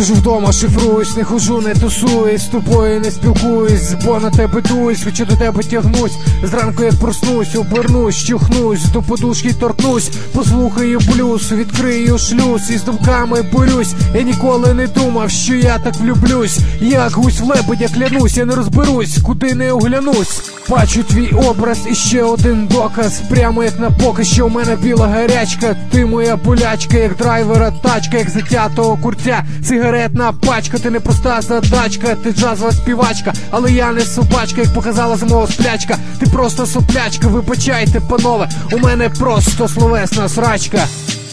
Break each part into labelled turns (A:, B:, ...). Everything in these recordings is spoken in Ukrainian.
A: Сижу вдома, шифруюсь, не хожу, не тусуюсь, з тобою не спілкуюсь, бо на тебе дуюсь, хочу до тебе тягнусь. Зранку як проснусь, обернусь, чухнусь, до подушки торкнусь, послухаю блюз, відкрию шлюз і з думками борюсь. Я ніколи не думав, що я так влюблюсь. Як гусь в лебедя клянусь, я не розберусь, куди не оглянусь. Бачу твій образ і ще один доказ, прямо як на показ, що в мене біла гарячка. Ти моя болячка, як драйвера тачка, як затятого курця сигаретна пачка. Ти не проста задачка, ти джазова співачка, але я не собачка, як показала зимова сплячка. Ти просто соплячка, вибачайте, панове, у мене просто словесна срачка.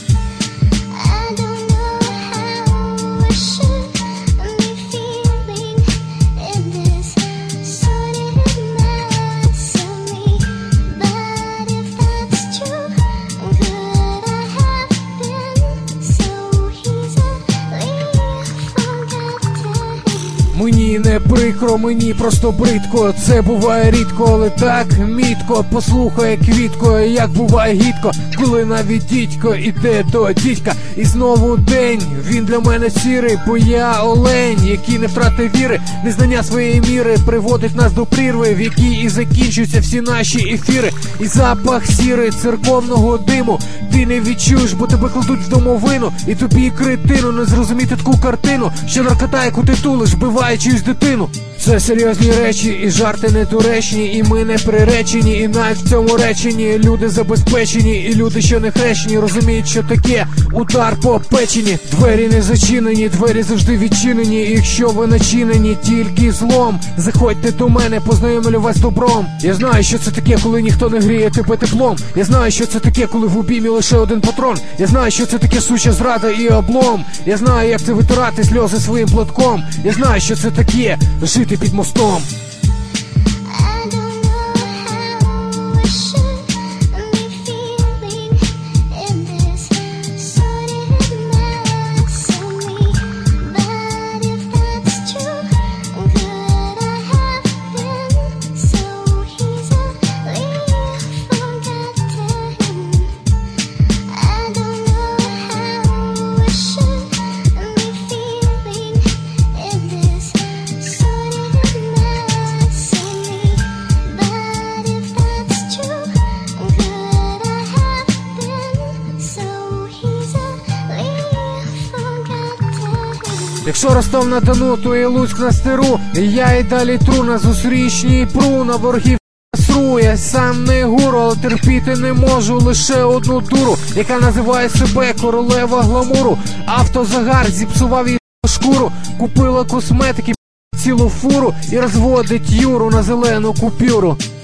A: Мені не прикро, мені просто бридко. Це буває рідко, але так мітко. Послухай, квітко, як буває гідко, коли навіть дідько іде до дідька. І знову день, він для мене сірий, бо я олень, який не втратив віри. Незнання своєї міри приводить нас до прірви, в якій і закінчуються всі наші ефіри. І запах сірий церковного диму ти не відчуєш, бо тебе кладуть в домовину. І тобі, кретину, не зрозуміти таку картину, що наркота, яку ти тулиш, вбиває чиюсь дитину. Це серйозні речі і жарти недоречні, і ми не приречені, і навіть в цьому реченні люди забезпечені, і люди, що не хрещені, розуміють, що таке удар по печені. Двері не зачинені, двері завжди відчинені, і якщо ви начинені тільки злом, заходьте до мене, познайомлю вас з добром. Я знаю, що це таке, коли ніхто не гріє тебе теплом. Я знаю, що це таке, коли в обіймі лише один патрон. Я знаю, що це таке суча зрада і облом. Я знаю, як це витирати сльози своїм платком. Я знаю, що це таке жити під мостом. Якщо Ростов-на-Дону, то і Луцьк на стиру. Я і далі тру на зустрічній пру, на ворогів сру. Я сам не гуру, але терпіти не можу лише одну дуру, яка називає себе королева гламуру. Автозагар зіпсував її шкуру, купила косметики цілу фуру і розводить Юру на зелену купюру.